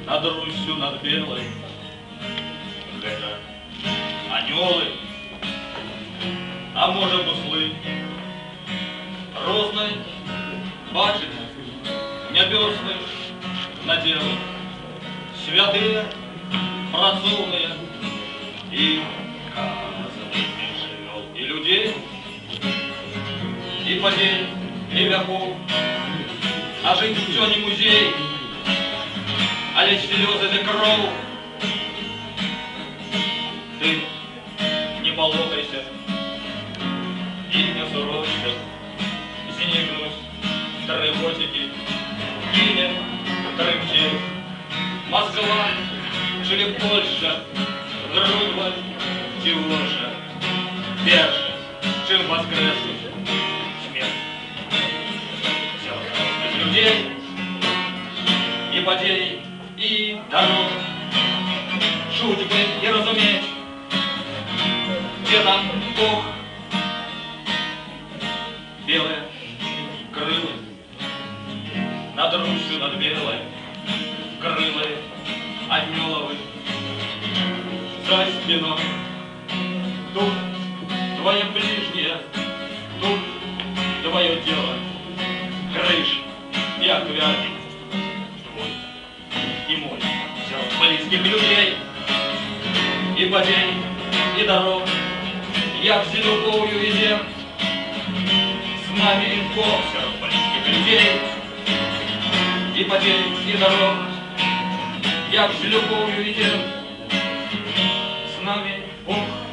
над Русью, над Белой. Это анёлы, а може бусли. Розной, бачить, нябесных наделы. Святые, працовные и казанные живел. И людей, и подей, и веков. А жить все не музей, а лечь слезы для кров. Ты не полохайся и не суровься, зникнуть тревотики, кинет трымчей. Москва, жили Польща, грудь тивоша, більше, чим воскреснуть смерть. Все людей и подей, и дорог, судьбы и разуметь, где там Бог. Белые крылы над Русью, над Белой, крылы анёловы за спиной. Тут твои ближние, тут твое дело, крыш и аквярий твой и мой, все близких людей и подей, и дорог. Я все любовью везем, с нами Бог, все близких людей и подей, и дорог. Я с любовью идем, с нами Бог.